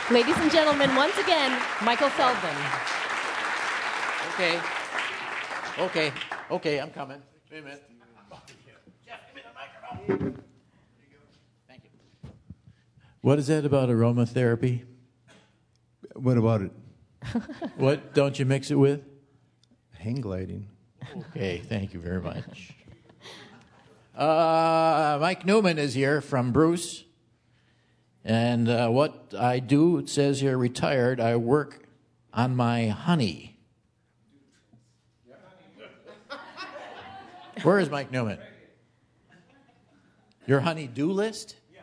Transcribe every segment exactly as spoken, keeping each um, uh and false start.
Ladies and gentlemen, once again, Michael Feldman. Okay. Okay. Okay, I'm coming. Wait a minute. Jeff, give me the microphone. Thank you. What is that about aromatherapy? What about it? What don't you mix it with? Hang gliding. Okay, thank you very much. Uh, Mike Newman is here from Bruce. And uh, what I do, it says here, retired, I work on my honey. Where is Mike Newman? Your honey-do list? Yes.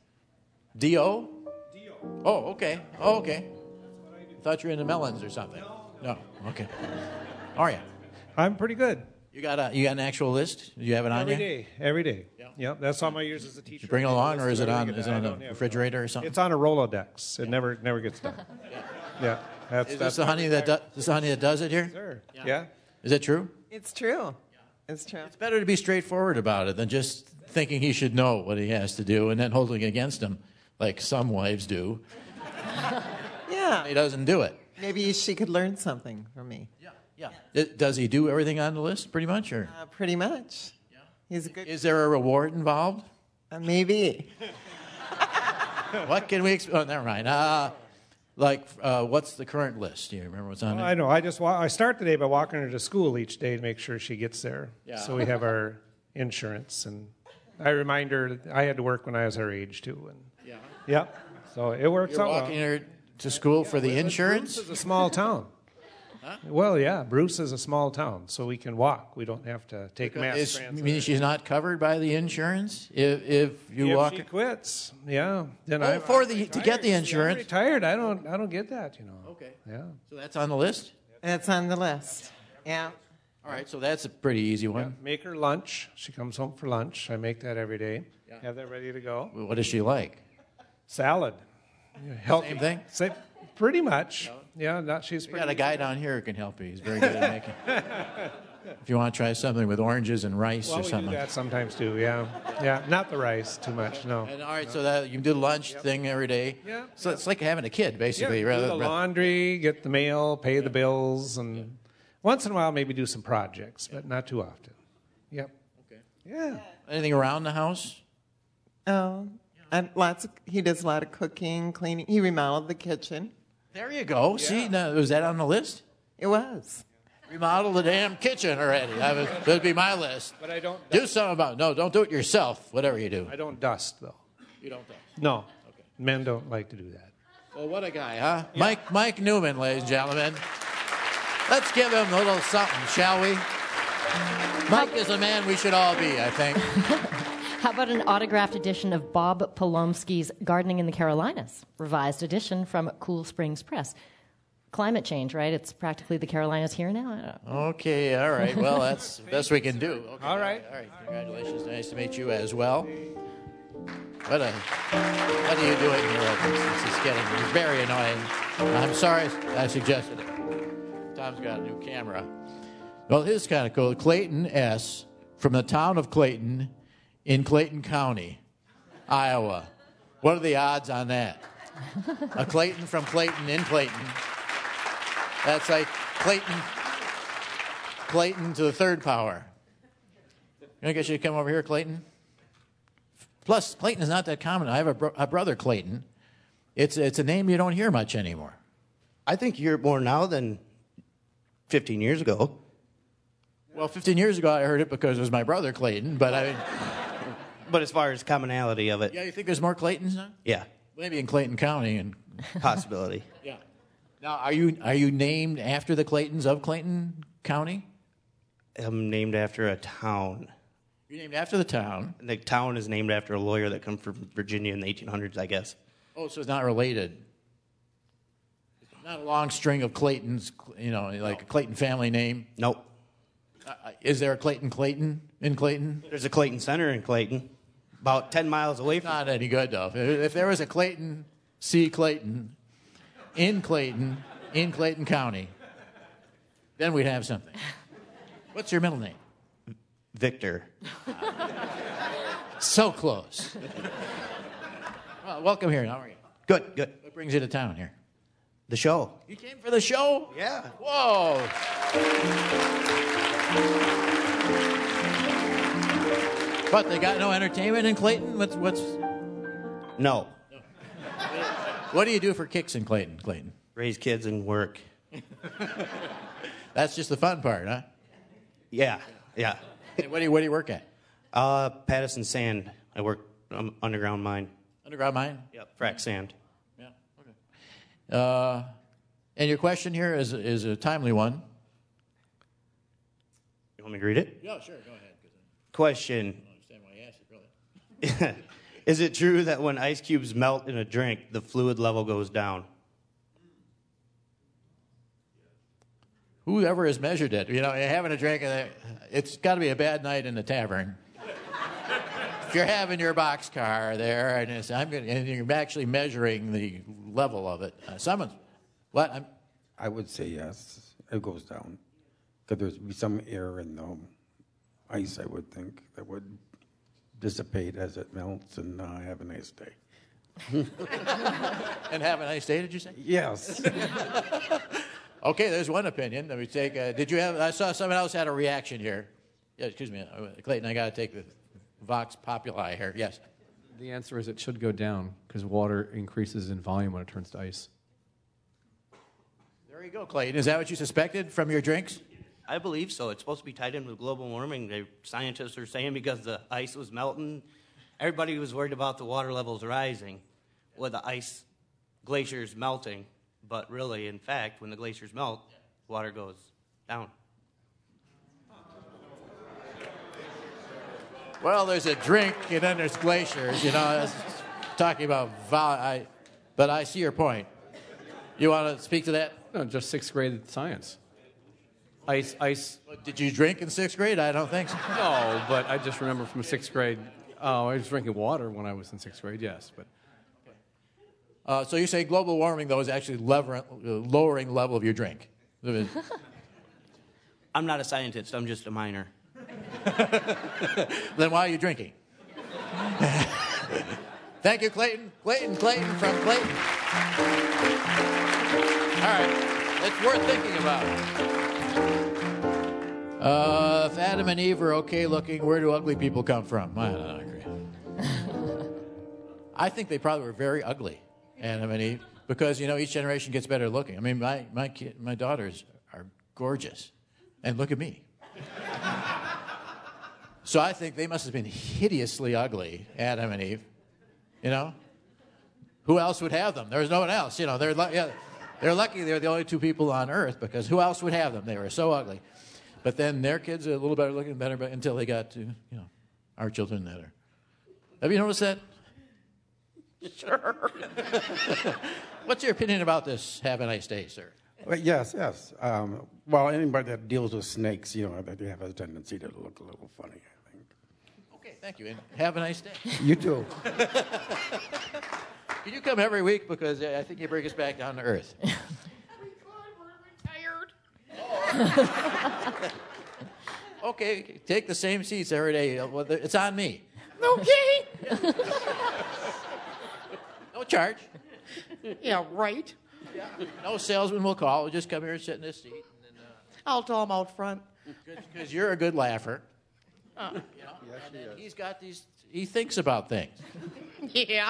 D O? D O. Oh, okay. Oh, okay. I thought you were into melons or something. No. No. Okay. How are you? I'm pretty good. You got a you got an actual list? Do you have it on Every you? day. Every day. Yeah. Yep. That's all my years as a teacher. You bring it along, or is it on? Everything Is it I on the don't have- refrigerator or something? It's on a Rolodex. It never never gets done. Yeah. Yeah. That's Is that's this the honey that do, this the honey that does it here? Sure. Yeah. Yeah. Is that true? It's true. It's true. It's better to be straightforward about it than just thinking he should know what he has to do and then holding it against him, like some wives do. Yeah. He doesn't do it. Maybe she could learn something from me. Yeah. Yeah. It- does he do everything on the list, pretty much, or Uh, pretty much. Yeah. He's a good. is there a reward involved? Uh, maybe. What can we? Ex- oh, never mind. Uh, like, uh, what's the current list? Do you remember what's on Well, it? I know. I just wa- I start the day by walking her to school each day to make sure she gets there. Yeah. So we have our insurance, and I remind her that I had to work when I was her age too. And Yeah. yep. So it works You're out walking well. her to school for the insurance? Bruce is a small town. Huh? Well, yeah, Bruce is a small town, so we can walk. We don't have to take mass Is, transit. mean she's not covered by the insurance if if you if walk? she quits, yeah. Then Oh, I for the to get the insurance. I'm retired. I don't. I don't get that. You know. Okay. Yeah. So that's on the list. That's on the list. Yeah. All right. So that's a pretty easy one. Make her lunch. She comes home for lunch. I make that every day. Yeah. Have that ready to go. What does she like? Salad. Healthy. Same thing? Same, pretty much. Yeah. Not. She's. We Pretty got a guy down here who can help you. He's very good at making. If you want to try something with oranges and rice Well, or we something. do that sometimes too. Yeah. Yeah. Not the rice too much. No. And all right, so that you do the lunch thing every day. Yeah, So it's like having a kid, basically. Yeah, rather, do the rather- laundry, get the mail, pay the bills, and once in a while maybe do some projects, but not too often. Yep. Okay. Yeah. Anything around the house? Oh, and lots of. He does a lot of cooking, cleaning. He remodeled the kitchen. There you go. See, now, was that on the list? It was. Remodel the damn kitchen already. That would, that'd be my list. But I don't. Do something about it. No, don't do it yourself, whatever you do. I don't dust though. You don't do. No. Okay. Men don't like to do that. Well, what a guy, huh? Mike Mike Newman, ladies and gentlemen. Let's give him a little something, shall we? Mike is a man we should all be, I think. How about an autographed edition of Bob Polomsky's Gardening in the Carolinas, revised edition from Cool Springs Press? Climate change, right? It's practically the Carolinas here now. I don't know. Okay, all right. Well, that's the best we can do. Okay, All right. All right. Congratulations. Nice to meet you as well. What a, what are you doing here? This, this is getting very annoying. I'm sorry I suggested it. Tom's got a new camera. Well, this is kind of cool. Clayton S. from the town of Clayton in Clayton County, Iowa. What are the odds on that? A Clayton from Clayton in Clayton. That's like Clayton, Clayton to the third power. I guess you come over here, Clayton. Plus, Clayton is not that common. I have a, bro- a brother, Clayton. It's it's a name you don't hear much anymore. I think you hear it more now than fifteen years ago. Well, fifteen years ago, I heard it because it was my brother, Clayton. But I mean, But as far as commonality of it, yeah, you think there's more Claytons now? yeah, Maybe in Clayton County. And possibility. yeah. Now, are you are you named after the Claytons of Clayton County? I'm named after a town. You're named after the town. And the town is named after a lawyer that come from Virginia in the eighteen hundreds, I guess. Oh, so it's not related. It's not a long string of Claytons, you know, like a Clayton family name. Nope. Uh, is there a Clayton Clayton in Clayton? There's a Clayton Center in Clayton, about ten miles away from. Not any good, though. If, if there was a Clayton C. Clayton in Clayton, in Clayton County, then we'd have something. What's your middle name? Victor. So close. Well, welcome here. How are you? Good, good. What brings you to town here? The show. You came for the show? Yeah. Whoa. What, they got no entertainment in Clayton? What's, what's, No. what do you do for kicks in Clayton, Clayton? Raise kids and work. That's just the fun part, huh? Yeah, yeah. Hey, what do you, what do you work at? Uh, Patterson Sand. I work um, underground mine. Underground mine? Yep. Frack sand. Yeah, okay. Uh, and your question here is, is a timely one. You want me to read it? Yeah, sure, go ahead. Question. I don't understand why you asked it, really. Is it true that when ice cubes melt in a drink, the fluid level goes down? Whoever has measured it, you know, you're having a drink, and it's got to be a bad night in the tavern. If you're having your boxcar there, and, it's, I'm gonna, and you're actually measuring the level of it, uh, someone's, what? I'm, I would say yes. It goes down. Because there's be some air in the ice, I would think, that would dissipate as it melts, and uh, have a nice day. and have a nice day, did you say? Yes. Okay, there's one opinion. Let me take. Uh, did you have? I saw someone else had a reaction here. Yeah, excuse me, uh, Clayton. I got to take the Vox Populi here. Yes. The answer is it should go down because water increases in volume when it turns to ice. There you go, Clayton. Is that what you suspected from your drinks? I believe so. It's supposed to be tied in with global warming. The scientists are saying because the ice was melting, everybody was worried about the water levels rising with the ice glaciers melting. But really, in fact, when the glaciers melt, water goes down. Well, there's a drink, and then there's glaciers. You know, that's talking about vol- I, but I see your point. You want to speak to that? No, just sixth grade science. Ice, ice. Did you drink in sixth grade? I don't think so. No, but I just remember from sixth grade. Oh, I was drinking water when I was in sixth grade. Yes, but. Uh, so you say global warming, though, is actually lever- uh, lowering the level of your drink. I'm not a scientist. I'm just a miner. Then why are you drinking? Thank you, Clayton. Clayton, Clayton from Clayton. All right. It's worth thinking about. Uh, if Adam and Eve are okay looking, where do ugly people come from? I don't agree. I think they probably were very ugly, Adam and Eve, because, you know, each generation gets better looking. I mean, my, my, kid, my daughters are gorgeous. And look at me. So I think they must have been hideously ugly, Adam and Eve. You know? Who else would have them? There was no one else. You know, they're, yeah, they're lucky they're the only two people on Earth, because who else would have them? They were so ugly. But then their kids are a little better looking, better, but until they got to, you know, our children that are. Have you noticed that? Sure. What's your opinion about this? Have a nice day, sir. Well, yes, yes. Um, well, anybody that deals with snakes, you know, they have a tendency to look a little funny, I think. Okay, thank you, and have a nice day. You too. Can you come every week? Because I think you bring us back down to earth. Okay, take the same seats every day. Well, it's on me. Okay. No charge. Yeah, right. Yeah. No salesman will call. We'll just come here and sit in this seat. And then, uh, I'll tell him out front. Because you're a good laugher. Uh, you know? Yes, and then he's got these, he thinks about things. Yeah.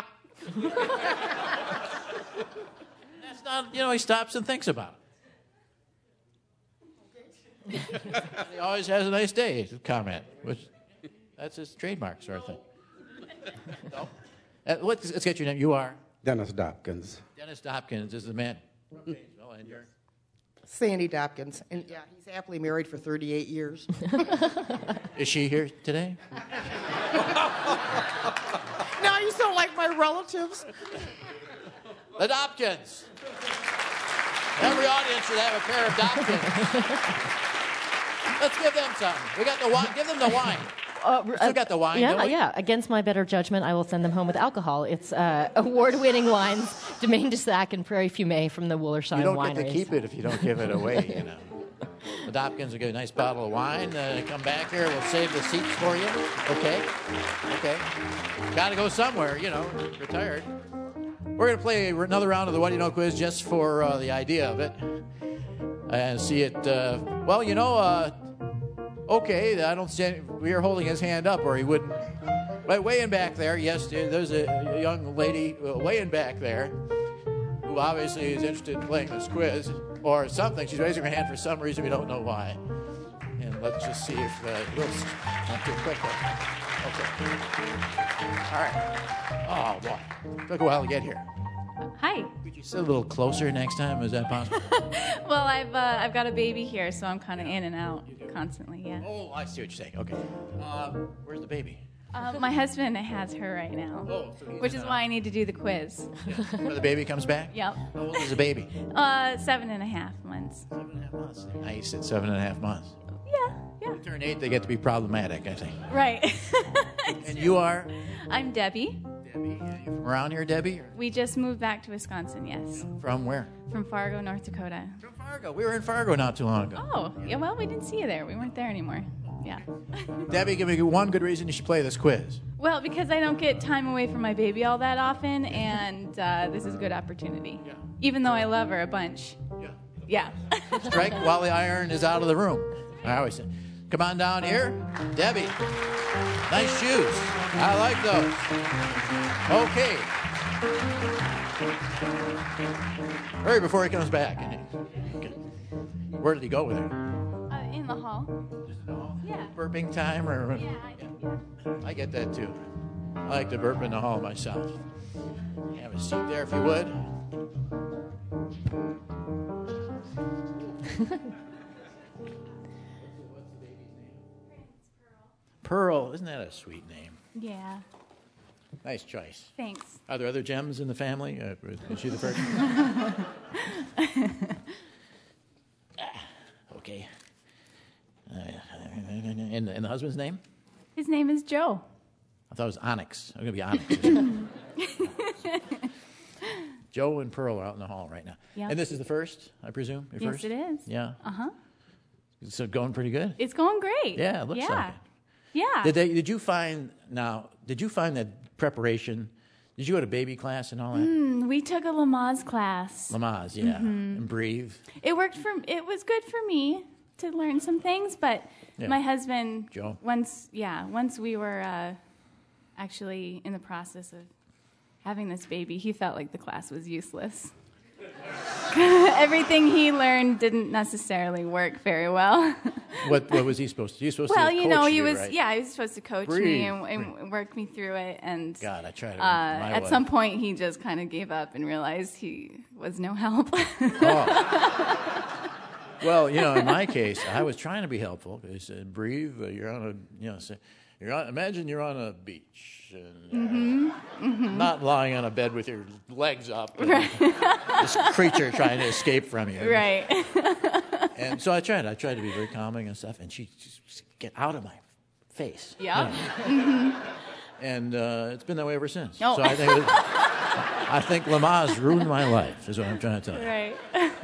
That's not, you know, he stops and thinks about it. He always has a nice day comment, which that's his trademark sort of thing. So, uh, let's, let's get your name. You are? Dennis Dopkins. Dennis Dopkins is the man. Well, and you're? Sandy Dopkins. And yeah, he's happily married for thirty-eight years. Is she here today? Now you sound like my relatives. The Dopkins. Every audience should have a pair of Dopkins. Let's give them some. We got the wine. Give them the wine. Uh, we still got the wine, yeah, don't we? yeah. Against my better judgment, I will send them home with alcohol. It's uh, award-winning wines, Domaine de Sac and Prairie Fumé from the Woolersheim Wineries. You don't get to keep it if you don't give it away, you know. The Dopkins will get a nice bottle of wine. Uh, come back here. We'll save the seats for you. Okay? Okay. Got to go somewhere, you know. Retired. We're going to play another round of the What Do You Know quiz just for uh, the idea of it. And see it, uh, well, you know, uh, okay, I don't see, we are holding his hand up or he wouldn't. But way in back there, yes, there's a young lady uh, way in back there who obviously is interested in playing this quiz or something. She's raising her hand for some reason, we don't know why. And let's just see if, uh, we'll, not too quickly. Okay. All right. Oh, boy. Took a while to get here. Hi. Could you sit a little closer next time? Is that possible? Well, I've uh, I've got a baby here, so I'm kind of in and out constantly. Yeah. Oh, I see what you're saying. Okay. Uh, where's the baby? Uh, my husband has her right now, Oh, so he's which in is a- why I need to do the quiz. Where the baby comes back? Yep. How old is the baby? Uh, seven and a half months. Seven and a half months. Nice at seven and a half months. Yeah. Yeah. When they turn eight, they get to be problematic, I think. Right. And you are? I'm Debbie. Debbie. Are you from around here, Debbie? Or We just moved back to Wisconsin. Yes. from where? From Fargo, North Dakota. From Fargo. We were in Fargo not too long ago. Oh, yeah. Well, we didn't see you there. We weren't there anymore. Yeah. Debbie, give me one good reason you should play this quiz. Well, because I don't get time away from my baby all that often, and uh, this is a good opportunity. Yeah. Even though I love her a bunch. Yeah. Yeah. Strike while the iron is out of the room. I always say, come on down here. Debbie. Nice shoes. I like those. Okay. Hurry before he comes back. Okay. Where did he go with her? Uh, in the hall. Yeah. Burping time or? Yeah, I, yeah. I get that too. I like to burp in the hall myself. Have a seat there if you would. Pearl, isn't that a sweet name? Yeah. Nice choice. Thanks. Are there other gems in the family? Uh, is she the first? Ah, okay. Uh, and, and the husband's name? His name is Joe. I thought it was Onyx. I'm going to be Onyx. Joe and Pearl are out in the hall right now. Yep. And this is the first, I presume? Your Yes, first? it is. Yeah. Uh-huh. So going pretty good? It's going great. Yeah, it looks yeah. like it. Yeah. Did they? Did you find now? Did you find that preparation? Did you go to baby class and all that? Mm, we took a Lamaze class. Lamaze, yeah, Mhm. and breathe. It worked for. It was good for me to learn some things, but Yeah. my husband. Joe. Once, yeah, once we were uh, actually in the process of having this baby, he felt like the class was useless. Everything he learned didn't necessarily work very well. What What was he supposed to? He was supposed Well, to you coach know, he you, was right? yeah, he was supposed to coach Breathe, me and, and work me through it. And God, I tried it uh, my at way. some point, he just kind of gave up and realized he was no help. Oh. Well, you know, in my case, I was trying to be helpful. He said, "Breathe. Uh, you're on a, you know, say, you're on. Imagine you're on a beach, and uh, Mm-hmm. Mm-hmm. not lying on a bed with your legs up, and Right. this creature trying to escape from you." Right. And so I tried. I tried to be very calming and stuff, and she just get out of my face. Yeah. You know. Mhm. And uh, it's been that way ever since. Oh. So I think it, I think Lamaze ruined my life. Is what I'm trying to tell you. Right.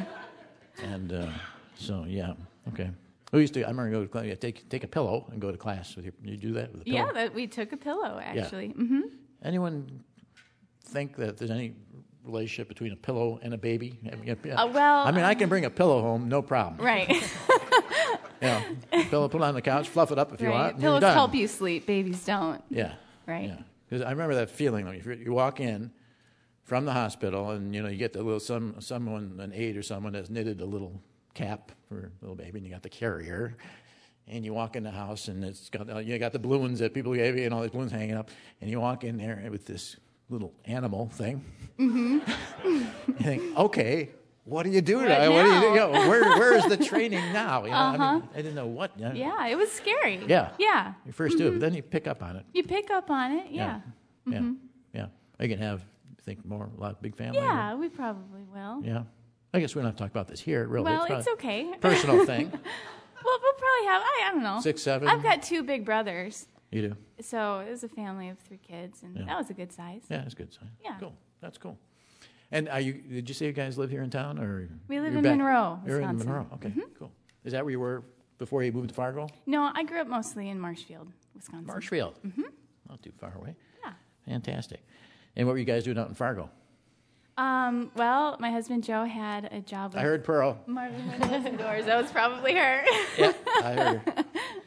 And uh, so yeah, okay. We used to. I remember go to class. Yeah, take take a pillow and go to class with your. You do that with a pillow. Yeah, that we took a pillow actually. Yeah. Mm-hmm. Anyone think that there's any relationship between a pillow and a baby? I mean, Uh, well, I mean, I can bring a pillow home, no problem. Right. You know, pillow, put it on the couch, fluff it up if you Right. want. and you're Pillows done. help you sleep. Babies don't. Yeah. Right. Yeah. Because I remember that feeling when you, you walk in from the hospital and you know you get the little some someone an aide or someone has knitted a little cap for a little baby and you got the carrier and you walk in the house and it's got you got the balloons that people gave you and all these balloons hanging up and you walk in there with this little animal thing. Mm-hmm. You think, okay, what do you do? What now? What do you do? now? You know, where where is the training now? You know, I, mean, Uh-huh. I didn't know what. You know. Yeah, it was scary. Yeah. Yeah. You first do it, but then you pick up on it. You pick up on it. Yeah. Yeah. Mhm. Yeah. Are you going to have, think more, a lot big family? Yeah, we probably will. Yeah. I guess we don't have to talk about this here, really. Well, probably it's okay. Personal thing. Well, we'll probably have, I, I don't know. Six, seven? I've got two big brothers. You do? So it was a family of three kids, and Yeah. that was a good size. Yeah, that's a good sign. Yeah. Cool. That's cool. And are you? Did you say you guys live here in town, or We live you're in back- Monroe, You're in Wisconsin. Monroe. Okay, Mhm. cool. Is that where you were before you moved to Fargo? No, I grew up mostly in Marshfield, Wisconsin. Marshfield. Mm-hmm. Not too far away. Yeah. Fantastic. And what were you guys doing out in Fargo? Um, well, my husband Joe had a job with I heard Pearl. Marvin Windows and Doors. That was probably her. Yeah, I heard her.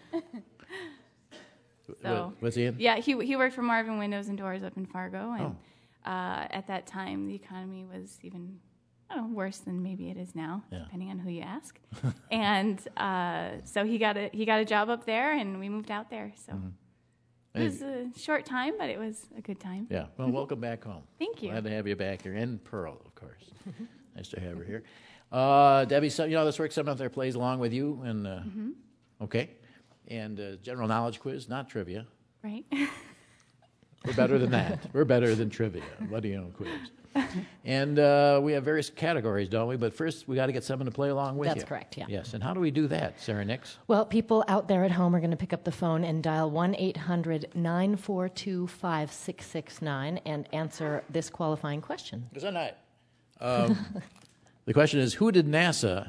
So, was he in? Yeah, he he worked for Marvin Windows and Doors up in Fargo, and Oh. uh, at that time the economy was even I don't know, worse than maybe it is now, Yeah. depending on who you ask. and uh, so he got a he got a job up there, and we moved out there. So Mm-hmm. it was a short time, but it was a good time. Yeah. Well, welcome back home. Thank you. Glad to have you back here. And Pearl, of course. Nice to have her here. Uh, Debbie, so, you know, this work something out there plays along with you. and uh, Mm-hmm. Okay. And uh, general knowledge quiz, not trivia. Right. We're better than that. We're better than trivia. What do you know, quiz? And uh, we have various categories, don't we? But first, we got to get someone to play along with you. That's correct, yeah. Yes. And how do we do that, Sarah Nix? Well, people out there at home are going to pick up the phone and dial one eight hundred nine four two five six six nine and answer this qualifying question. Good night. Um, the question is, who did NASA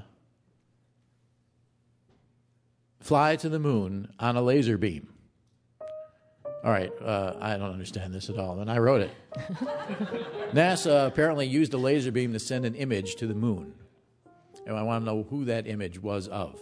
fly to the moon on a laser beam? All right, uh, I don't understand this at all, and I wrote it. NASA apparently used a laser beam to send an image to the moon. And I want to know who that image was of.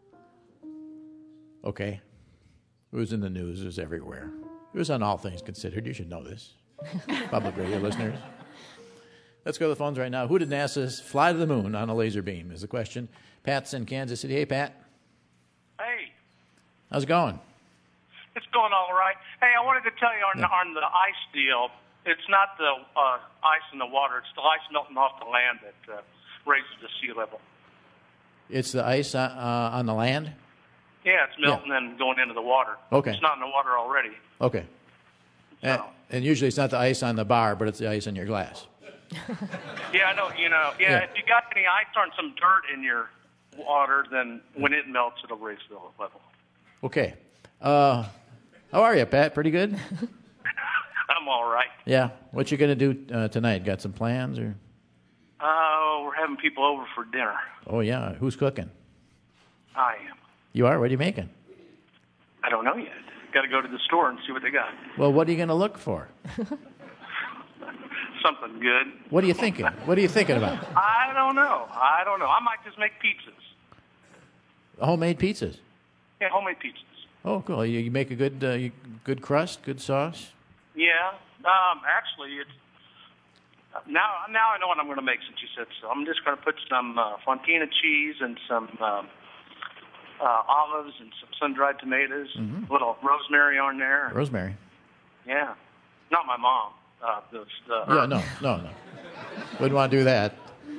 Okay. It was in the news. It was everywhere. It was on All Things Considered. You should know this. Public radio listeners. Let's go to the phones right now. Who did NASA fly to the moon on a laser beam is the question. Pat's in Kansas City. Hey, Pat. Hey. How's it going? It's going all right. Hey, I wanted to tell you on, Yeah. on the ice deal, it's not the uh, ice in the water. It's the ice melting off the land that uh, raises the sea level. It's the ice uh, uh, on the land? Yeah, it's melting and going into the water. Okay. It's not in the water already. Okay. And, and usually it's not the ice on the bar, but it's the ice in your glass. Yeah, I know. You know. Yeah, Yeah. if you got any ice on some dirt in your water, then when it melts, it'll raise the level. Okay. Uh, how are you, Pat? Pretty good? I'm all right. Yeah. What you going to do uh, tonight? Got some plans? or? Uh, we're having people over for dinner. Oh, yeah. Who's cooking? I am. You are? What are you making? I don't know yet. Got to go to the store and see what they got. Well, what are you going to look for? Something good. What are you thinking? What are you thinking about? I don't know. I don't know. I might just make pizzas. Homemade pizzas. Yeah, homemade pizzas. Oh, cool. You, you make a good uh, you, good crust, good sauce? Yeah. Um, actually, it's now. Now I know what I'm going to make since you said so. I'm just going to put some uh, fontina cheese and some um, uh, olives and some sun-dried tomatoes, Mhm. a little rosemary on there. Rosemary. Yeah. Not my mom. Uh, the, the Yeah, no, no, no. Wouldn't want to do that.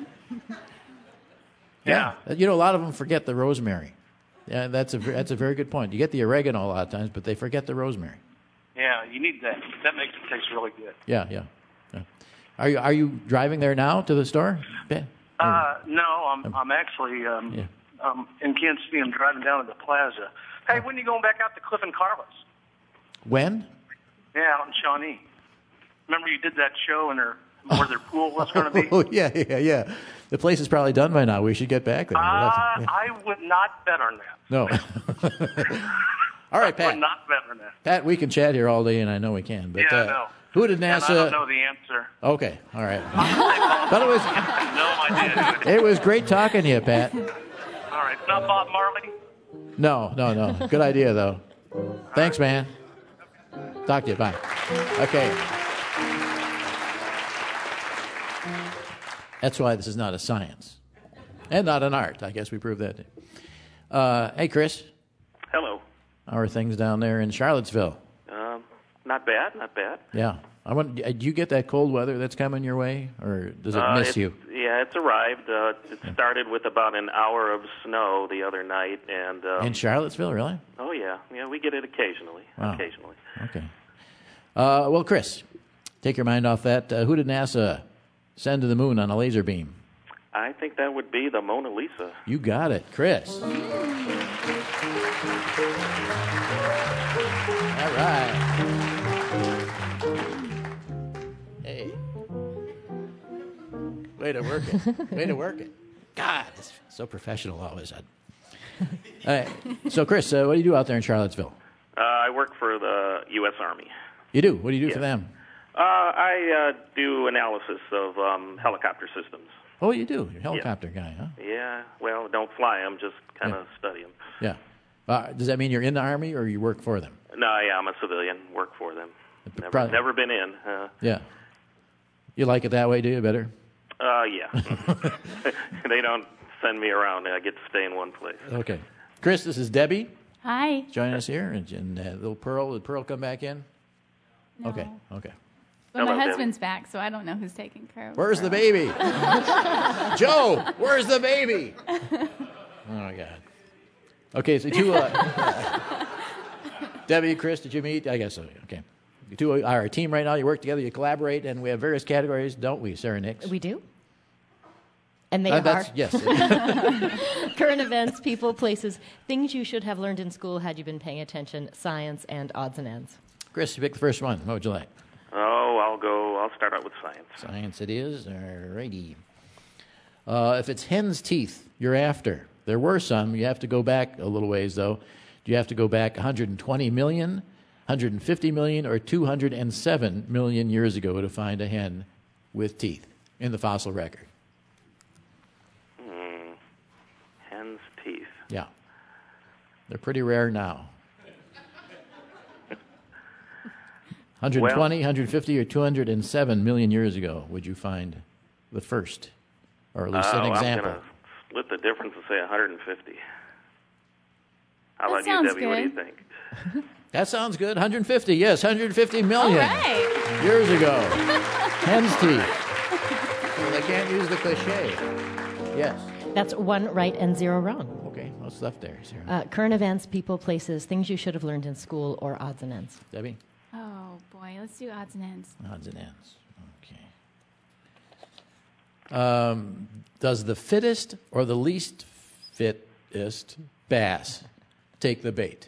Yeah. You know, a lot of them forget the rosemary. Yeah, that's a that's a very good point. You get the oregano a lot of times, but they forget the rosemary. Yeah, you need that. That makes it taste really good. Yeah, yeah. yeah. Are you are you driving there now to the store? Ben? Uh, no, I'm I'm actually um, Yeah. um, in Kansas City. I'm driving down to the plaza. Hey, when are you going back out to Cliff and Carlos? When? Yeah, out in Shawnee. Remember you did that show and their, where their pool was going to be? Oh, yeah, yeah, yeah. The place is probably done by now. We should get back there. Uh, That's- yeah. I would not bet on that. No. All right, I Pat. would not bet on that. Pat, we can chat here all day, and I know we can. But yeah, uh, I know. who did And NASA? I don't know the answer. Okay, all right. But it was No idea. it was great talking to you, Pat. All right, it's not Bob Marley. No, no, no. Good idea, though. Thanks, man. Talk to you. Bye. Okay. That's why this is not a science. And not an art. I guess we proved that. Uh, hey, Chris. Hello. How are things down there in Charlottesville? Um, not bad, not bad. Yeah. I want. Do you get that cold weather that's coming your way, or does it Uh, miss it's- you? Yeah, it's arrived. Uh, it started with about an hour of snow the other night, and um, In Charlottesville, really? oh yeah, yeah, we get it occasionally. Wow. Occasionally. Okay. Uh, well, Chris, take your mind off that. Uh, who did NASA send to the moon on a laser beam? I think that would be the Mona Lisa. You got it, Chris. All right. Hey. Way to work it. Way to work it. God, it's so professional all of a sudden. All right. So, Chris, uh, what do you do out there in Charlottesville? Uh, I work for the U S Army. You do? What do you do for Yeah. them? Uh, I uh, do analysis of um, helicopter systems. Oh, you do? You're a helicopter guy, huh? Yeah, well, don't fly them, just kind of Yeah. study them. Yeah. Uh, does that mean you're in the Army or you work for them? No, yeah, I'm a civilian, work for them. Never, Probably- never been in. Uh, Yeah. You like it that way, do you, better? uh, yeah. They don't send me around. I get to stay in one place. Okay. Chris, this is Debbie. Hi. Join us here. And, and uh, little Pearl, did Pearl come back in? No. Okay, okay. Well, Hello, my Debbie. husband's back, so I don't know who's taking care of Where's the Pearl. baby? Joe, where's the baby? Oh, my God. Okay, so two... Uh, Debbie, Chris, did you meet? I guess so. Okay. You two are a team right now. You work together. You collaborate, and we have various categories, don't we, Sarah Nix? We do. And they Uh, are that's- yes. current events, people, places, things you should have learned in school had you been paying attention, science, and odds and ends. Chris, you pick the first one. What would you like? Oh, I'll go, I'll start out with science. Science it is. All righty. Uh, if it's hen's teeth you're after, there were some. You have to go back a little ways, though. Do you have to go back one hundred twenty million, one hundred fifty million, or two hundred seven million years ago to find a hen with teeth in the fossil record? Hmm. Hen's teeth. Yeah. They're pretty rare now. one hundred twenty, Well- one hundred fifty, or two hundred seven million years ago would you find the first, or at least Oh, an I'm example? going to split the difference and say one hundred fifty. How That about you, sounds Debbie? What do you good. think? That sounds good. one hundred fifty, yes, one hundred fifty million All right. years ago. Hen's teeth. Well, they can't use the cliche. Yes. That's one right and zero wrong. Okay, what's left there, Sarah? Uh, current events, people, places, things you should have learned in school, or odds and ends. Debbie? Oh, boy. Let's do odds and ends. Odds and ends. Okay. Um, does the fittest or the least fittest bass take the bait?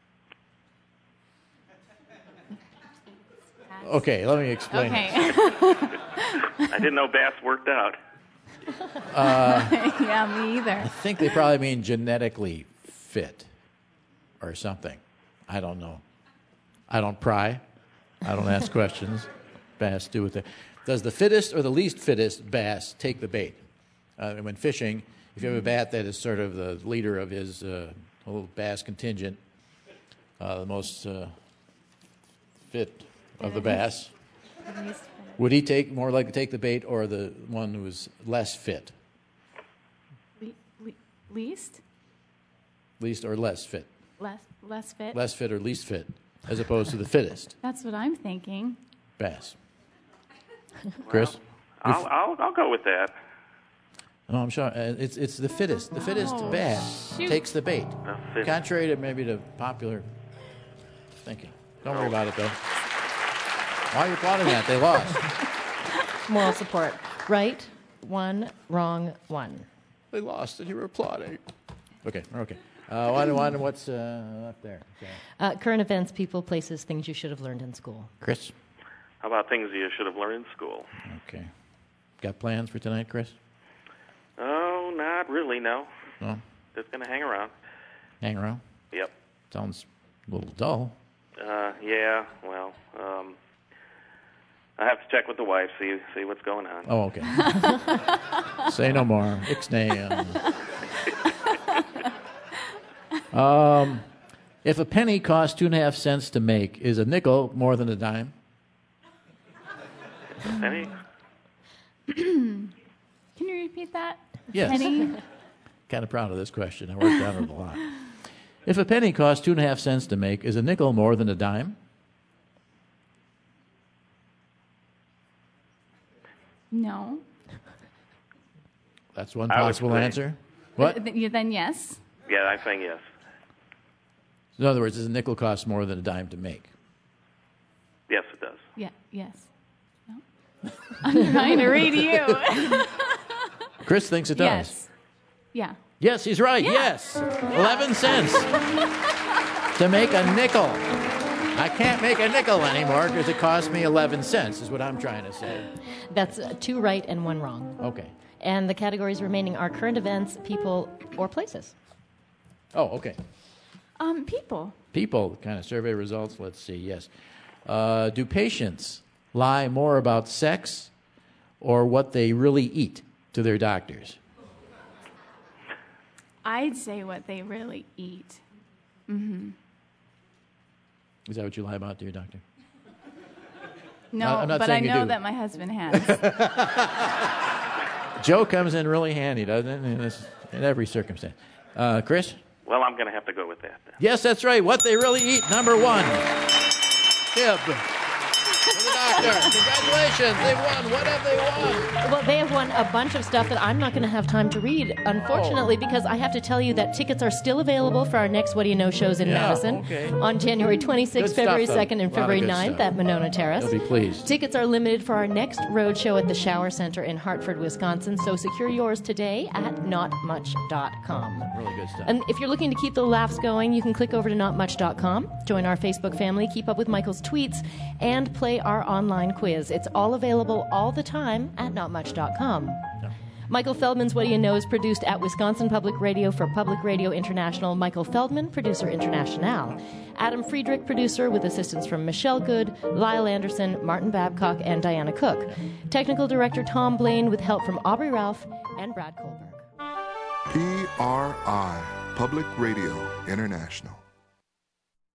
Okay, let me explain. Okay. I didn't know bass worked out. Uh, yeah, me either. I think they probably mean genetically fit or something. I don't know. I don't pry. I don't ask questions. Bass do with it. Does the fittest or the least fittest bass take the bait? Uh, when fishing, if you have a bat that is sort of the leader of his uh, little bass contingent, uh, the most uh, fit of the bass, would he take more likely to take the bait, or the one who is less fit? Le- le- least? Least or less fit? Less, less fit? Less fit or least fit, as opposed to the fittest That's what I'm thinking. bass. Chris? I'll, I'll, I'll go with that. No, I'm sure. Uh, it's, it's the fittest. The fittest Oh, bass shoot. takes the bait. The fit- Contrary to maybe the popular thinking. Don't worry about it, though. Why are you applauding that? They lost. Moral support. Right, one, wrong, one. They lost, and you were applauding. Okay, okay. Uh, one, one, what's uh, left there? Okay. Uh, current events, people, places, things you should have learned in school. Chris? How about things you should have learned in school? Okay. Got plans for tonight, Chris? Oh, not really, no. No? Just going to hang around. Hang around? Yep. Sounds a little dull. Uh, yeah, well, um, I have to check with the wife, see see what's going on. Oh, okay. Say no more. Ixnay. Um, um, if a penny costs two and a half cents to make, is a nickel more than a dime? Penny? Can you repeat that? Yes. Penny? Kind of proud of this question. I worked on it a lot. If a penny costs two and a half cents to make, is a nickel more than a dime? No. That's one I would possible say- answer. What? Th- th- Then yes. Yeah, I'm saying yes. In other words, does a nickel cost more than a dime to make? Yes, it does. Yeah. Yes. No. I'm trying to read you. Chris thinks it does. Yes. Yeah. Yes, he's right. Yeah. Yes. eleven cents to make a nickel. I can't make a nickel anymore because it cost me eleven cents, is what I'm trying to say. That's uh, two right and one wrong. Okay. And the categories remaining are current events, people, or places. Oh, okay. Um, people. People, kind of survey results. Let's see. Yes. Uh, do patients lie more about sex or what they really eat to their doctors? I'd say what they really eat. Mm-hmm. Is that what you lie about to your doctor? No, I'm not but I saying you know do. that my husband has. Joe comes in really handy, doesn't it? In, this, in every circumstance. Uh, Chris? Well, I'm going to have to go with that. Then. Yes, that's right. What they really eat, number one. Tib. For the doctor. Congratulations. They won. What have they won? Well, they have won a bunch of stuff that I'm not going to have time to read, unfortunately, because I have to tell you that tickets are still available for our next What Do You Know shows in Yeah, Madison okay. on January twenty-sixth, Good stuff, February though. second, and A lot of February good ninth stuff. at Monona Terrace. They'll be pleased. Tickets are limited for our next road show at the Shower Center in Hartford, Wisconsin, so secure yours today at not much dot com. Really good stuff. And if you're looking to keep the laughs going, you can click over to not much dot com, join our Facebook family, keep up with Michael's tweets, and play our online quiz. It's all available all the time at not much dot com. Michael Feldman's What Do You Know is produced at Wisconsin Public Radio for Public Radio International. Michael Feldman, producer international. Adam Friedrich, producer, with assistance from Michelle Good, Lyle Anderson, Martin Babcock, and Diana Cook. Technical director Tom Blaine, with help from Aubrey Ralph and Brad Kohlberg. P R I, Public Radio International.